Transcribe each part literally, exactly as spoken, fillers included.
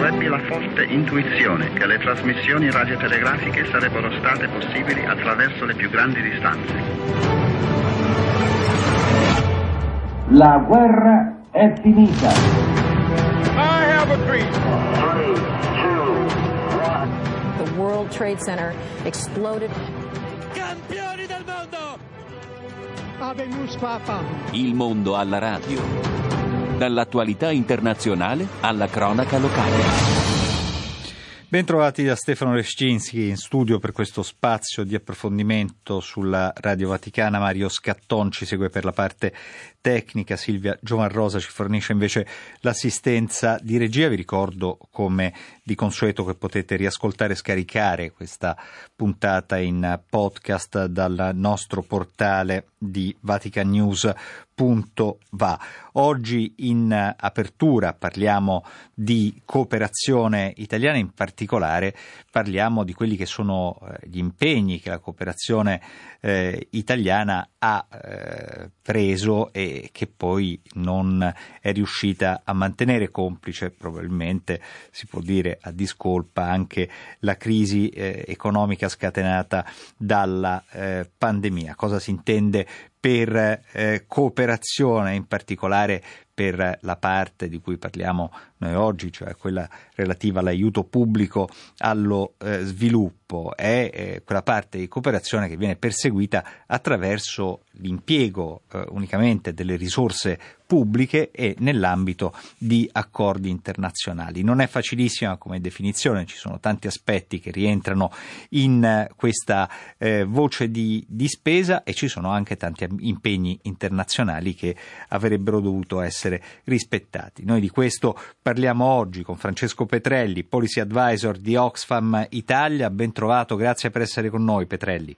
ebbi la forte intuizione che le trasmissioni radiotelegrafiche sarebbero state possibili attraverso le più grandi distanze. La guerra è finita. I have a dream. Three, two, one. The World Trade Center exploded. Campioni del mondo! Habemus Papa. Il mondo alla radio. Dall'attualità internazionale alla cronaca locale. Bentrovati da Stefano Leszczynski in studio per questo spazio di approfondimento sulla Radio Vaticana. Mario Scatton ci segue per la parte tecnica, Silvia Giovanrosa ci fornisce invece l'assistenza di regia. Vi ricordo come di consueto che potete riascoltare e scaricare questa puntata in podcast dal nostro portale di vatican news punto va. Oggi in apertura parliamo di cooperazione italiana, in particolare parliamo di quelli che sono gli impegni che la cooperazione eh, italiana ha eh, preso e che poi non è riuscita a mantenere, complice probabilmente si può dire a discolpa anche la crisi eh, economica scatenata dalla eh, pandemia. Cosa si intende per eh, cooperazione, in particolare per la parte di cui parliamo noi oggi, cioè quella relativa all'aiuto pubblico allo eh, sviluppo, è eh, quella parte di cooperazione che viene perseguita attraverso l'impiego eh, unicamente delle risorse pubbliche e nell'ambito di accordi internazionali. Non è facilissima come definizione, ci sono tanti aspetti che rientrano in eh, questa eh, voce di, di spesa e ci sono anche tanti impegni internazionali che avrebbero dovuto essere rispettati. Noi di questo parliamo oggi con Francesco Petrelli, Policy Advisor di Oxfam Italia. Ben trovato, grazie per essere con noi, Petrelli.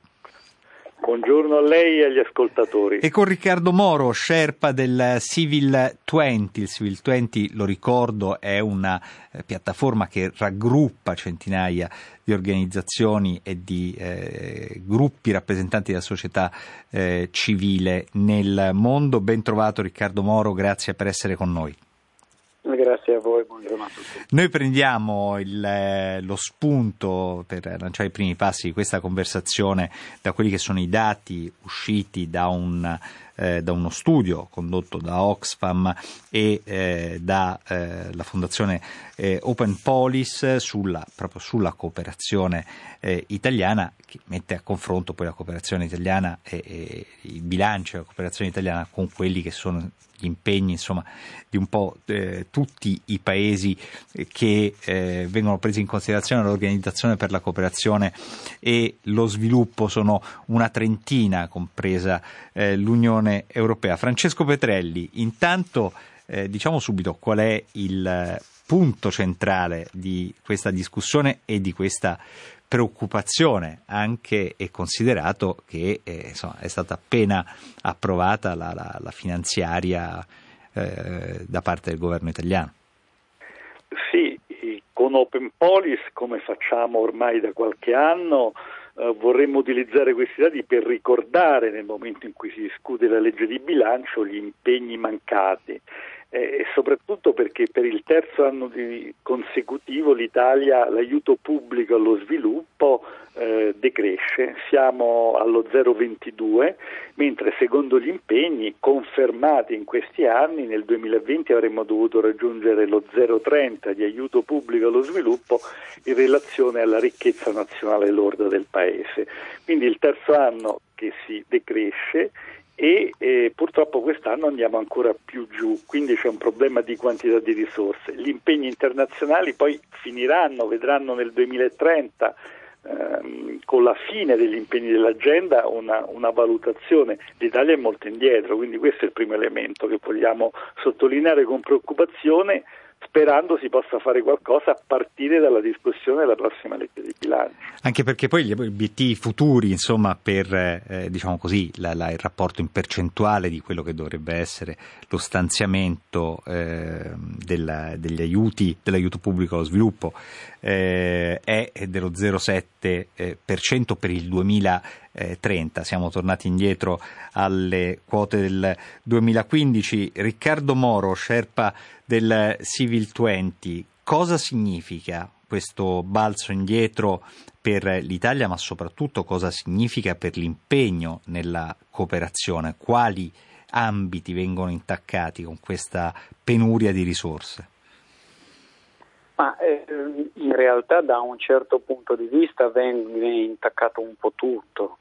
Buongiorno a lei e agli ascoltatori. E con Riccardo Moro, Sherpa del Civil venti. Il Civil venti, lo ricordo, è una eh, piattaforma che raggruppa centinaia di organizzazioni e di eh, gruppi rappresentanti della società eh, civile nel mondo. Ben trovato Riccardo Moro, grazie per essere con noi. Grazie a voi, buongiorno a tutti. Noi prendiamo il, lo spunto per lanciare i primi passi di questa conversazione da quelli che sono i dati usciti da un eh, da uno studio condotto da Oxfam e eh, da eh, la fondazione eh, Open Policy sulla, proprio sulla cooperazione eh, italiana, che mette a confronto poi la cooperazione italiana e, e il bilancio della cooperazione italiana con quelli che sono gli impegni, insomma, di un po' eh, tutti i paesi che eh, vengono presi in considerazione dall'Organizzazione per la cooperazione e lo sviluppo. Sono una trentina, compresa eh, l'Unione Europea. Francesco Petrelli, intanto eh, diciamo subito qual è il punto centrale di questa discussione e di questa preoccupazione, anche e considerato che eh, insomma, è stata appena approvata la, la, la finanziaria eh, da parte del governo italiano. Sì, con Open Policy, come facciamo ormai da qualche anno, eh, vorremmo utilizzare questi dati per ricordare nel momento in cui si discute la legge di bilancio gli impegni mancati. E soprattutto perché per il terzo anno di consecutivo l'Italia, l'aiuto pubblico allo sviluppo eh, decresce, siamo allo zero virgola ventidue, mentre secondo gli impegni confermati in questi anni nel duemilaventi avremmo dovuto raggiungere lo zero virgola trenta di aiuto pubblico allo sviluppo in relazione alla ricchezza nazionale lorda del Paese. Quindi il terzo anno che si decresce e eh, purtroppo quest'anno andiamo ancora più giù, quindi c'è un problema di quantità di risorse. Gli impegni internazionali poi finiranno, vedranno nel duemilatrenta ehm, con la fine degli impegni dell'agenda una, una valutazione. L'Italia è molto indietro, quindi questo è il primo elemento che vogliamo sottolineare con preoccupazione, sperando si possa fare qualcosa a partire dalla discussione della prossima legge di bilancio. Anche perché poi gli obiettivi futuri, insomma, per eh, diciamo così, la, la, il rapporto in percentuale di quello che dovrebbe essere lo stanziamento eh, della, degli aiuti, dell'aiuto pubblico allo sviluppo eh, è dello zero virgola sette per cento per il duemilatrenta. Siamo tornati indietro alle quote del duemilaquindici. Riccardo Moro, Sherpa del Civil venti, cosa significa questo balzo indietro per l'Italia, ma soprattutto cosa significa per l'impegno nella cooperazione? Quali ambiti vengono intaccati con questa penuria di risorse? Ma eh, in realtà da un certo punto di vista viene intaccato un po' tutto,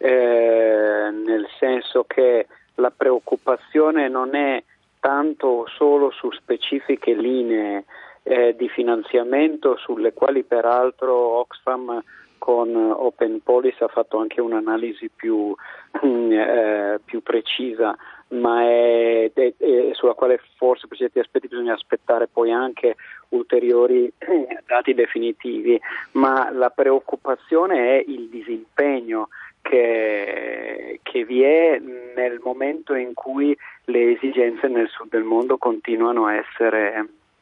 eh, nel senso che la preoccupazione non è tanto solo su specifiche linee eh, di finanziamento, sulle quali peraltro Oxfam con Open Policy ha fatto anche un'analisi più, eh, più precisa, ma è, è, è sulla quale forse per certi aspetti bisogna aspettare poi anche ulteriori dati definitivi, ma la preoccupazione è il disimpegno che, che vi è nel momento in cui le esigenze nel sud del mondo continuano a essere,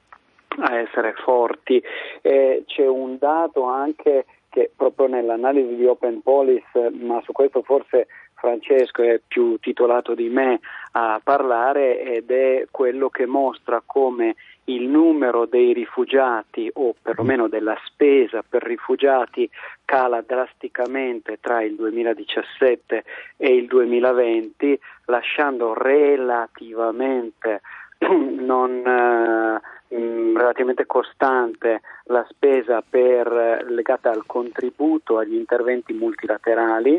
a essere forti. Eh, c'è un dato anche che proprio nell'analisi di Open Policy, ma su questo forse Francesco è più titolato di me a parlare, ed è quello che mostra come il numero dei rifugiati, o perlomeno della spesa per rifugiati, cala drasticamente tra il duemiladiciassette e il duemilaventi, lasciando relativamente non eh, relativamente costante la spesa per, legata al contributo agli interventi multilaterali,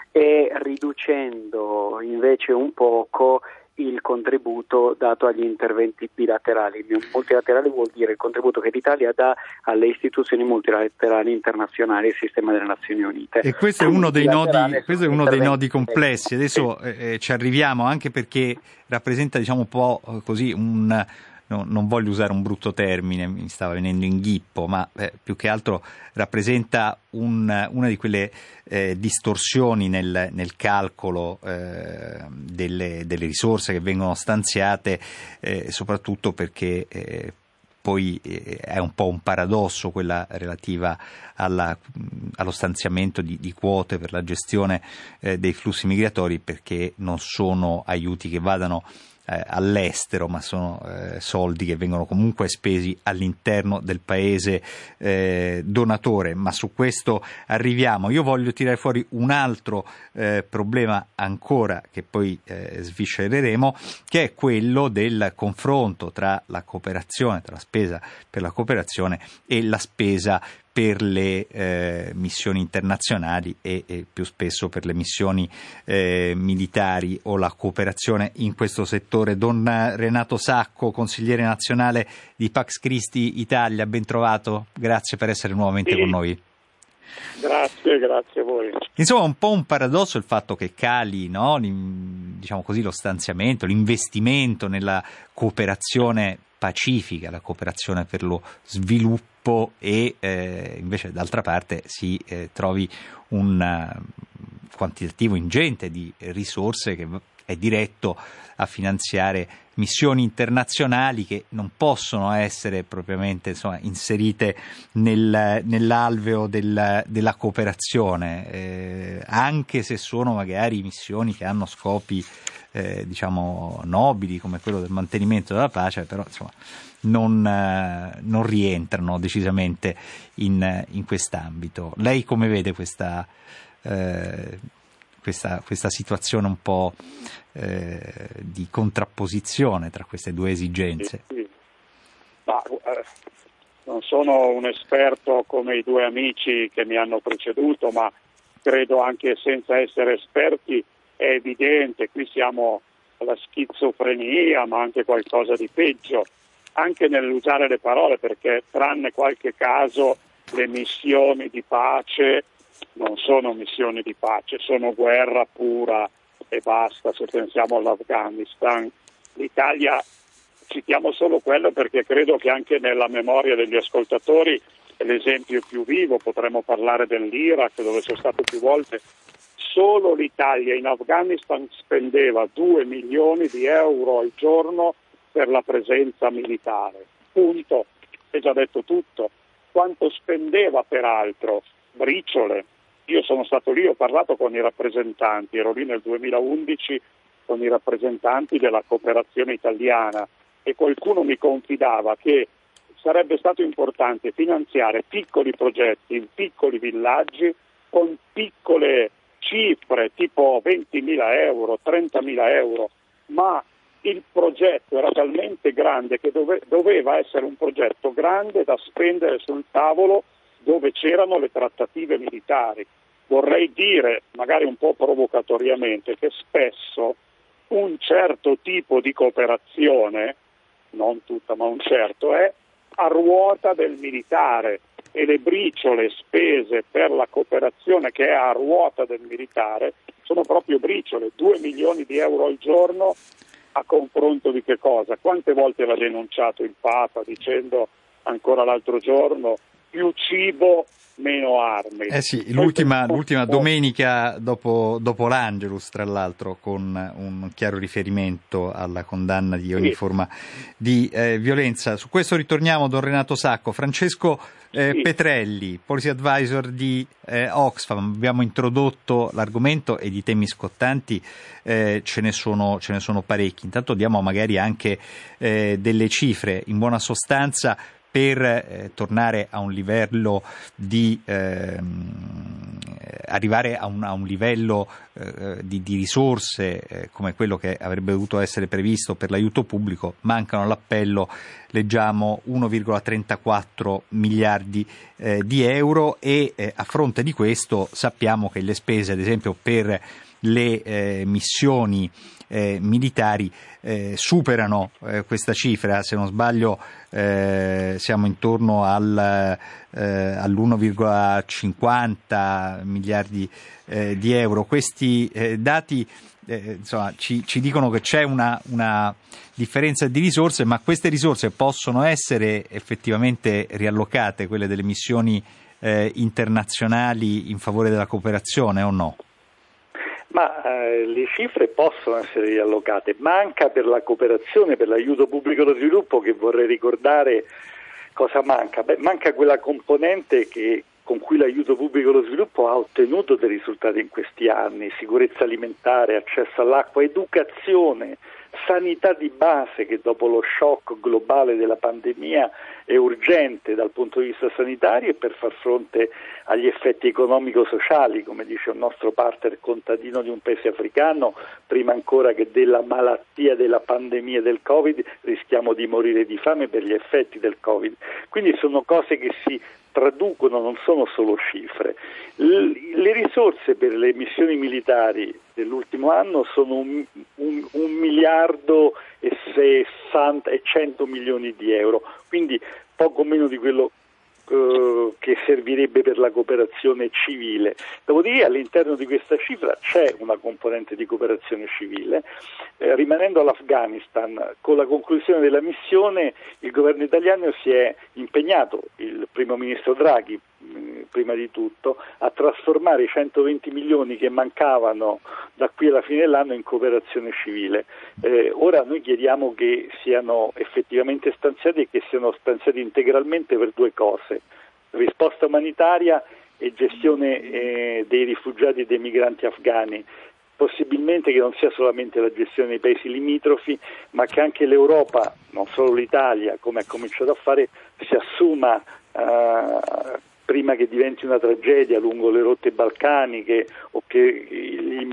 e riducendo invece un poco il contributo dato agli interventi bilaterali. Multilaterali vuol dire il contributo che l'Italia dà alle istituzioni multilaterali internazionali e al sistema delle Nazioni Unite. E questo è uno dei nodi, questo è uno dei nodi complessi. Adesso eh, ci arriviamo, anche perché rappresenta, diciamo, un po' così un... No, non voglio usare un brutto termine, mi stava venendo inghippo, ma eh, più che altro rappresenta un, una di quelle eh, distorsioni nel, nel calcolo eh, delle, delle risorse che vengono stanziate, eh, soprattutto perché eh, poi eh, è un po' un paradosso quella relativa alla, allo stanziamento di, di quote per la gestione eh, dei flussi migratori, perché non sono aiuti che vadano Eh, all'estero, ma sono eh, soldi che vengono comunque spesi all'interno del paese eh, donatore. Ma su questo arriviamo. Io voglio tirare fuori un altro eh, problema ancora, che poi eh, sviscereremo, che è quello del confronto tra la cooperazione, tra la spesa per la cooperazione e la spesa per le eh, missioni internazionali e, e più spesso per le missioni eh, militari o la cooperazione in questo settore. Don Renato Sacco, consigliere nazionale di Pax Christi Italia, ben trovato, grazie per essere nuovamente sì. con noi. Grazie, grazie a voi. Insomma, un po' un paradosso il fatto che cali, no, diciamo così, lo stanziamento, l'investimento nella cooperazione pacifica, la cooperazione per lo sviluppo, e eh, invece d'altra parte si eh, trovi un uh, quantitativo ingente di risorse che è diretto a finanziare missioni internazionali che non possono essere propriamente, insomma, inserite nel, nell'alveo del, della cooperazione, eh, anche se sono magari missioni che hanno scopi Eh, diciamo nobili, come quello del mantenimento della pace, però insomma non, eh, non rientrano decisamente in, in quest'ambito. Lei come vede questa, eh, questa, questa situazione un po' eh, di contrapposizione tra queste due esigenze? Sì, sì. Ma, eh, non sono un esperto come i due amici che mi hanno preceduto, ma credo anche senza essere esperti è evidente, qui siamo alla schizofrenia, ma anche qualcosa di peggio, anche nell'usare le parole, perché tranne qualche caso le missioni di pace non sono missioni di pace, sono guerra pura e basta. Se pensiamo all'Afghanistan, l'Italia, citiamo solo quello perché credo che anche nella memoria degli ascoltatori è l'esempio più vivo. Potremmo parlare dell'Iraq, dove sono stato più volte. Solo l'Italia in Afghanistan spendeva due milioni di euro al giorno per la presenza militare. Punto. È già detto tutto. Quanto spendeva peraltro? Briciole. Io sono stato lì, ho parlato con i rappresentanti, ero lì nel duemilaundici con i rappresentanti della cooperazione italiana, e qualcuno mi confidava che sarebbe stato importante finanziare piccoli progetti in piccoli villaggi con piccole cifre, tipo ventimila euro, trentamila euro, ma il progetto era talmente grande che dove, doveva essere un progetto grande da spendere sul tavolo dove c'erano le trattative militari. Vorrei dire, magari un po' provocatoriamente, che spesso un certo tipo di cooperazione, non tutta ma un certo, è a ruota del militare, e le briciole spese per la cooperazione che è a ruota del militare sono proprio briciole, due milioni di euro al giorno. A confronto di che cosa? Quante volte l'ha denunciato il Papa dicendo ancora l'altro giorno più cibo, meno armi? Eh sì, l'ultima, l'ultima domenica dopo, dopo l'Angelus, tra l'altro, con un chiaro riferimento alla condanna di ogni sì. forma di eh, violenza. Su questo ritorniamo, don Renato Sacco. Francesco eh, sì. Petrelli, Policy Advisor di eh, Oxfam. Abbiamo introdotto l'argomento e di temi scottanti eh, ce ne sono, ce ne sono parecchi. Intanto diamo magari anche eh, delle cifre, in buona sostanza, per eh, tornare a un livello di ehm, arrivare a un, a un livello eh, di, di risorse eh, come quello che avrebbe dovuto essere previsto per l'aiuto pubblico. Mancano all'appello, leggiamo, uno virgola trentaquattro miliardi eh, di euro e eh, a fronte di questo sappiamo che le spese, ad esempio, per le eh, missioni eh, militari eh, superano eh, questa cifra. Se non sbaglio eh, siamo intorno al, eh, all'uno virgola cinquanta miliardi eh, di euro. Questi eh, dati eh, insomma, ci, ci dicono che c'è una, una differenza di risorse, ma queste risorse possono essere effettivamente riallocate, quelle delle missioni eh, internazionali, in favore della cooperazione, o no? Ma eh, le cifre possono essere riallocate. Manca per la cooperazione, per l'aiuto pubblico allo sviluppo, che vorrei ricordare cosa manca. Beh, manca quella componente che, con cui l'aiuto pubblico allo sviluppo ha ottenuto dei risultati in questi anni: sicurezza alimentare, accesso all'acqua, educazione, sanità di base, che dopo lo shock globale della pandemia è urgente dal punto di vista sanitario e per far fronte agli effetti economico-sociali. Come dice un nostro partner contadino di un paese africano, prima ancora che della malattia, della pandemia del Covid, rischiamo di morire di fame per gli effetti del Covid. Quindi sono cose che si traducono, non sono solo cifre. Le risorse per le missioni militari dell'ultimo anno sono un, un, un miliardo e sessanta e cento milioni di euro, quindi poco meno di quello eh, che servirebbe per la cooperazione civile. Dopodiché all'interno di questa cifra c'è una componente di cooperazione civile. Eh, rimanendo all'Afghanistan, con la conclusione della missione il governo italiano si è impegnato, il primo ministro Draghi prima di tutto, a trasformare i centoventi milioni che mancavano da qui alla fine dell'anno in cooperazione civile. Eh, ora noi chiediamo che siano effettivamente stanziati e che siano stanziati integralmente per due cose: risposta umanitaria e gestione eh, dei rifugiati e dei migranti afghani. Possibilmente che non sia solamente la gestione dei paesi limitrofi, ma che anche l'Europa, non solo l'Italia, come ha cominciato a fare, si assuma uh, prima che diventi una tragedia lungo le rotte balcaniche o che i,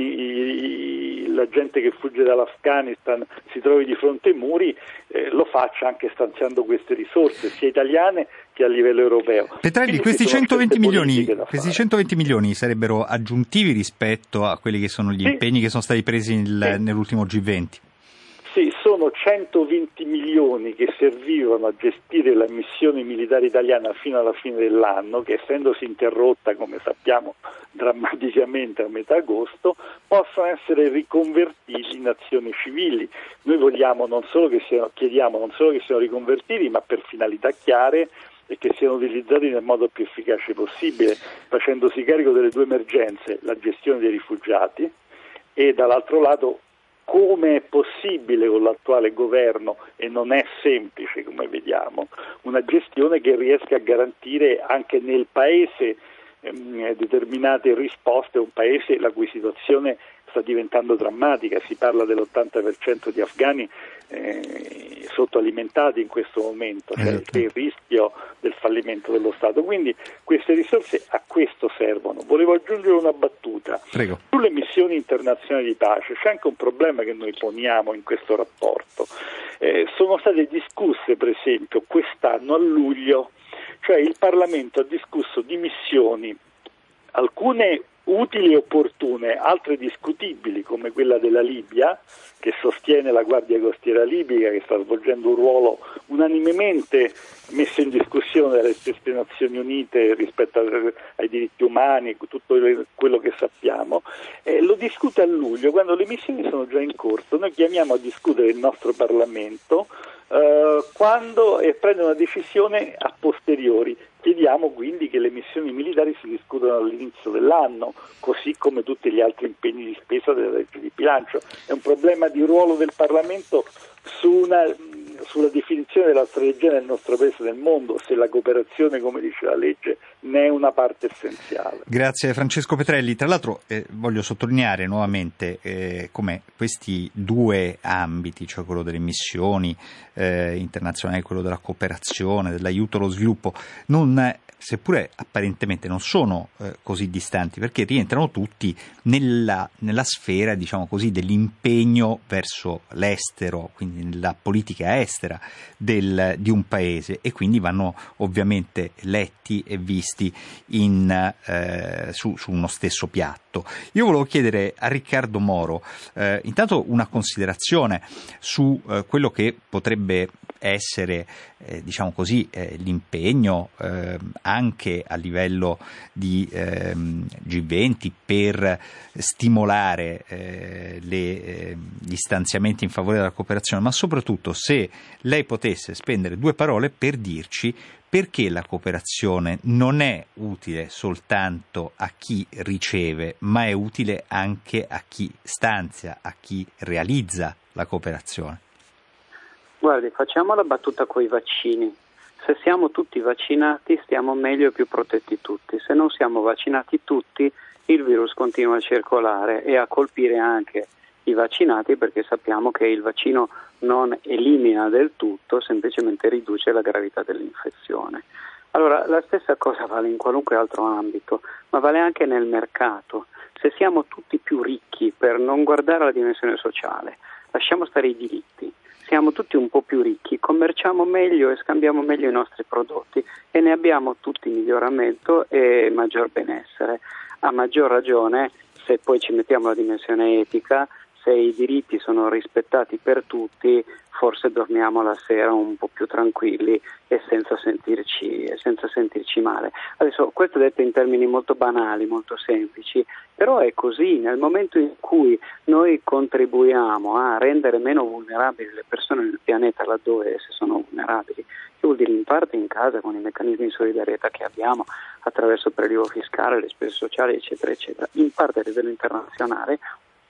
i, la gente che fugge dall'Afghanistan si trovi di fronte ai muri, eh, lo faccia anche stanziando queste risorse, sia italiane che a livello europeo. Petrelli, questi centoventi milioni, questi centoventi milioni sarebbero aggiuntivi rispetto a quelli che sono gli sì. impegni che sono stati presi nel, sì. nell'ultimo G venti? Sì, sono centoventi milioni che servivano a gestire la missione militare italiana fino alla fine dell'anno, che essendosi interrotta, come sappiamo, drammaticamente a metà agosto, possono essere riconvertiti in azioni civili. Noi vogliamo non solo che siano, chiediamo non solo che siano riconvertiti, ma per finalità chiare e che siano utilizzati nel modo più efficace possibile, facendosi carico delle due emergenze: la gestione dei rifugiati e dall'altro lato come è possibile con l'attuale governo, e non è semplice come vediamo, una gestione che riesca a garantire anche nel paese ehm, determinate risposte, un paese la cui situazione sta diventando drammatica, si parla dell'ottanta per cento di afghani eh, sottoalimentati in questo momento, cioè c'è il rischio del fallimento dello Stato, quindi queste risorse a questo servono. Volevo aggiungere una battuta. Prego. Sulle missioni internazionali di pace c'è anche un problema che noi poniamo in questo rapporto. Eh, sono state discusse per esempio quest'anno a luglio, cioè il Parlamento ha discusso di missioni, alcune utili e opportune, altre discutibili, come quella della Libia, che sostiene la Guardia Costiera libica, che sta svolgendo un ruolo unanimemente messo in discussione dalle stesse Nazioni Unite rispetto ai diritti umani, tutto quello che sappiamo. Eh, lo discute a luglio, quando le missioni sono già in corso. Noi chiamiamo a discutere il nostro Parlamento eh, quando e prende una decisione a posteriori. Chiediamo quindi che le missioni militari si discutano all'inizio dell'anno, così come tutti gli altri impegni di spesa della legge di bilancio. È un problema di ruolo del Parlamento su una, sulla definizione della strategia del nostro paese nel mondo, se la cooperazione, come dice la legge, ne è una parte essenziale. Grazie Francesco Petrelli. Tra l'altro eh, voglio sottolineare nuovamente eh, come questi due ambiti, cioè quello delle missioni eh, internazionali, quello della cooperazione, dell'aiuto allo sviluppo, non seppure apparentemente non sono eh, così distanti, perché rientrano tutti nella, nella sfera, diciamo così, dell'impegno verso l'estero, quindi nella politica estera del, di un paese, e quindi vanno ovviamente letti e visti in, eh, su, su uno stesso piatto. Io volevo chiedere a Riccardo Moro eh, intanto una considerazione su eh, quello che potrebbe essere eh, diciamo così eh, l'impegno eh, anche a livello di eh, G venti per stimolare eh, le, eh, gli stanziamenti in favore della cooperazione, ma soprattutto se lei potesse spendere due parole per dirci perché la cooperazione non è utile soltanto a chi riceve, ma è utile anche a chi stanzia, a chi realizza la cooperazione. Guardi, facciamo la battuta coi vaccini. Se siamo tutti vaccinati stiamo meglio e più protetti tutti. Se non siamo vaccinati tutti, il virus continua a circolare e a colpire anche i vaccinati, perché sappiamo che il vaccino non elimina del tutto, semplicemente riduce la gravità dell'infezione. Allora, la stessa cosa vale in qualunque altro ambito, ma vale anche nel mercato. Se siamo tutti più ricchi, per non guardare la dimensione sociale, lasciamo stare i diritti, siamo tutti un po' più ricchi, commerciamo meglio e scambiamo meglio i nostri prodotti e ne abbiamo tutti miglioramento e maggior benessere. A maggior ragione, se poi ci mettiamo la dimensione etica, se i diritti sono rispettati per tutti, forse dormiamo la sera un po' più tranquilli e senza sentirci, e senza sentirci male. Adesso, questo detto in termini molto banali, molto semplici, però è così. Nel momento in cui noi contribuiamo a rendere meno vulnerabili le persone nel pianeta laddove esse sono vulnerabili, che vuol dire in parte in casa con i meccanismi di solidarietà che abbiamo attraverso il prelievo fiscale, le spese sociali, eccetera, eccetera, in parte a livello internazionale,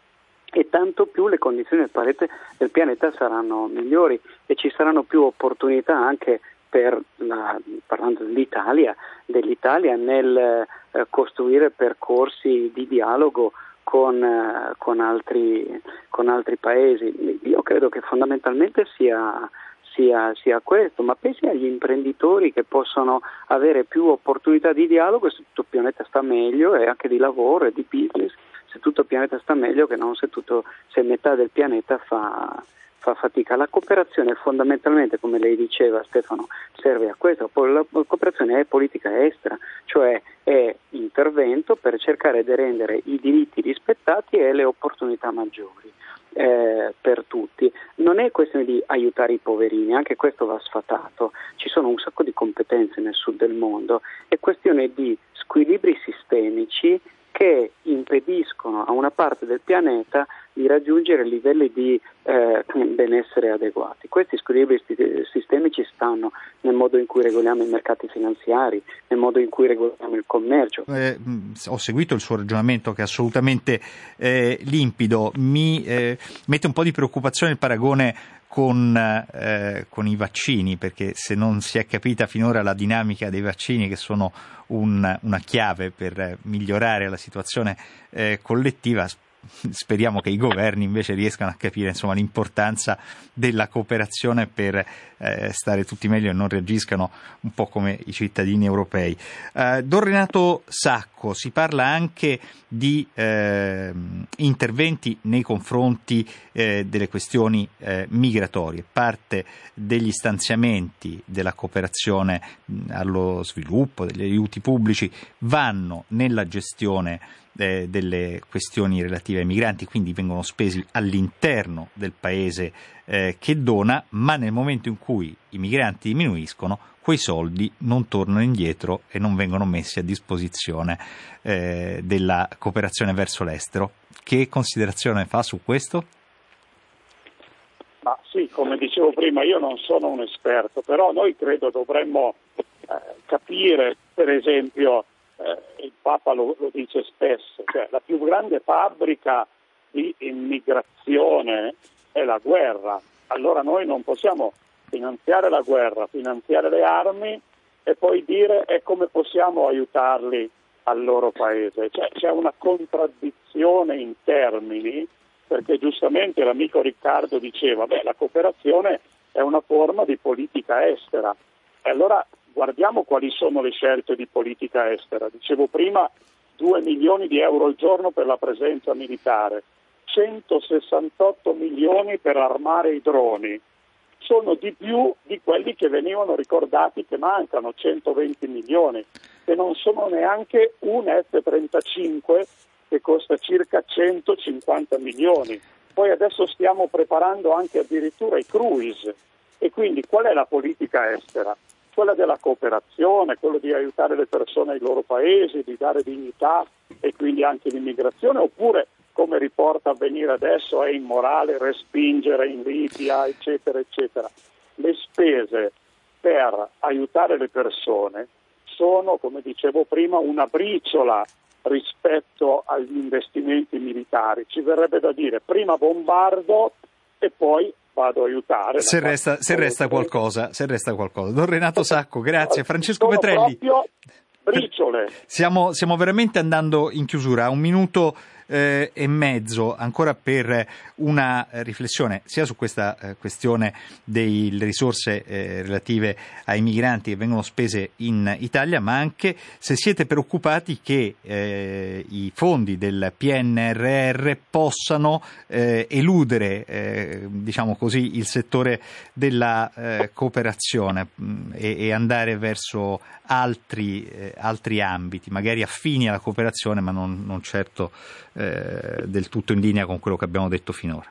e tanto più le condizioni del pianeta, del pianeta saranno migliori e ci saranno più opportunità anche per, la, parlando dell'Italia, dell'Italia nel eh, costruire percorsi di dialogo con, eh, con, altri, con altri paesi. Io credo che fondamentalmente sia, sia, sia questo, ma pensi agli imprenditori che possono avere più opportunità di dialogo se tutto il pianeta sta meglio, e anche di lavoro e di business, se tutto il pianeta sta meglio, che non se, tutto, se metà del pianeta fa, fa fatica. La cooperazione fondamentalmente, come lei diceva Stefano, serve a questo. La cooperazione è politica estera, cioè è intervento per cercare di rendere i diritti rispettati e le opportunità maggiori eh, per tutti. Non è questione di aiutare i poverini, anche questo va sfatato. Ci sono un sacco di competenze nel sud del mondo, è questione di squilibri sistemici che impediscono a una parte del pianeta di raggiungere livelli di eh, benessere adeguati. Questi squilibri sistemici stanno nel modo in cui regoliamo i mercati finanziari, nel modo in cui regoliamo il commercio. Eh, ho seguito il suo ragionamento, che è assolutamente eh, limpido. Mi eh, mette un po' di preoccupazione il paragone con, eh, con i vaccini, perché se non si è capita finora la dinamica dei vaccini, che sono un, una chiave per migliorare la situazione eh, collettiva, speriamo che i governi invece riescano a capire insomma l'importanza della cooperazione per eh, stare tutti meglio e non reagiscano un po' come i cittadini europei. Eh, Don Renato Sacco, si parla anche di eh, interventi nei confronti eh, delle questioni eh, migratorie. Parte degli stanziamenti della cooperazione mh, allo sviluppo, degli aiuti pubblici, vanno nella gestione eh, delle questioni relative ai migranti, quindi vengono spesi all'interno del paese eh, che dona, ma nel momento in cui i migranti diminuiscono, quei soldi non tornano indietro e non vengono messi a disposizione eh, della cooperazione verso l'estero. Che considerazione fa su questo? Ma sì, come dicevo prima, io non sono un esperto, però noi credo dovremmo eh, capire, per esempio, eh, il Papa lo, lo dice spesso, cioè la più grande fabbrica di immigrazione è la guerra. Allora noi non possiamo finanziare la guerra, finanziare le armi e poi dire e come possiamo aiutarli al loro paese. Cioè, c'è una contraddizione in termini, perché giustamente l'amico Riccardo diceva beh, la cooperazione è una forma di politica estera. E allora guardiamo quali sono le scelte di politica estera. Dicevo prima due milioni di euro al giorno per la presenza militare, centosessantotto milioni per armare i droni. Sono di più di quelli che venivano ricordati che mancano, centoventi milioni, che non sono neanche un F trentacinque che costa circa centocinquanta milioni. Poi adesso stiamo preparando anche addirittura i cruise. E quindi qual è la politica estera? Quella della cooperazione, quello di aiutare le persone ai loro paesi, di dare dignità e quindi anche l'immigrazione, oppure come riporta Avvenire adesso è immorale respingere in Libia, eccetera, eccetera. Le spese per aiutare le persone sono, come dicevo prima, una briciola rispetto agli investimenti militari. Ci verrebbe da dire prima bombardo e poi vado a aiutare. Se resta, se resta qualcosa, se resta qualcosa. Don Renato Sacco, grazie. Francesco sono Petrelli. Proprio briciole. Siamo, stiamo veramente andando in chiusura. Un minuto eh, e mezzo ancora per una riflessione sia su questa eh, questione delle risorse eh, relative ai migranti che vengono spese in Italia, ma anche se siete preoccupati che eh, i fondi del P N R R possano eh, eludere eh, diciamo così il settore della eh, cooperazione mh, e, e andare verso altri, eh, altri ambiti, magari affini alla cooperazione, ma non, non certo eh, del tutto in linea con quello che abbiamo detto finora.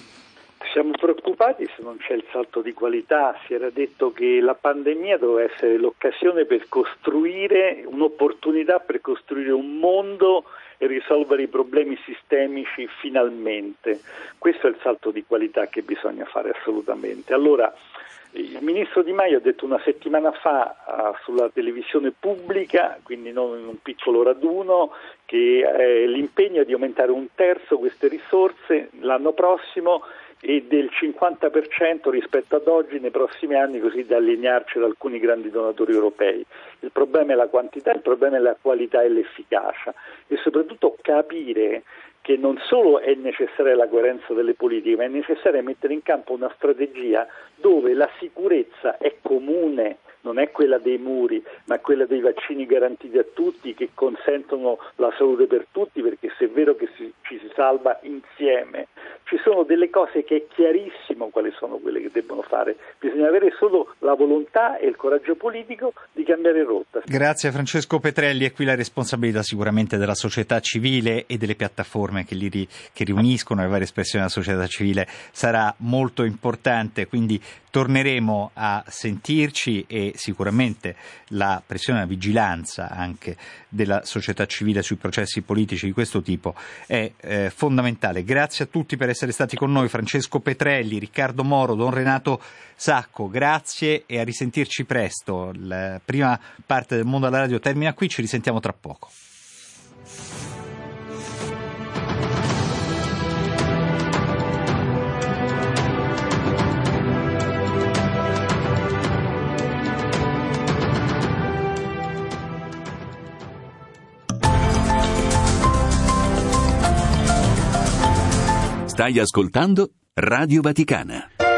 Siamo preoccupati se non c'è il salto di qualità. Si era detto che la pandemia doveva essere l'occasione per costruire un'opportunità per costruire un mondo e risolvere i problemi sistemici finalmente. Questo è il salto di qualità che bisogna fare assolutamente. Allora, il ministro Di Maio ha detto una settimana fa uh, sulla televisione pubblica, quindi non in un piccolo raduno, che eh, l'impegno è di aumentare un terzo queste risorse l'anno prossimo e del cinquanta per cento rispetto ad oggi nei prossimi anni, così da allinearci ad alcuni grandi donatori europei. Il problema è la quantità, il problema è la qualità e l'efficacia e soprattutto capire che non solo è necessaria la coerenza delle politiche, ma è necessaria mettere in campo una strategia dove la sicurezza è comune, non è quella dei muri, ma quella dei vaccini garantiti a tutti che consentono la salute per tutti, perché se è vero che si, ci si salva insieme, ci sono delle cose che è chiarissimo quali sono quelle che debbono fare, bisogna avere solo la volontà e il coraggio politico di cambiare rotta. Grazie Francesco Petrelli, e qui la responsabilità sicuramente della società civile e delle piattaforme che, li, che riuniscono le varie espressioni della società civile sarà molto importante, quindi torneremo a sentirci e sicuramente la pressione e la vigilanza anche della società civile sui processi politici di questo tipo è eh, fondamentale. Grazie a tutti per essere stati con noi, Francesco Petrelli, Riccardo Moro, Don Renato Sacco, grazie e a risentirci presto. La prima parte del Mondo alla Radio termina qui, ci risentiamo tra poco. Stai ascoltando Radio Vaticana.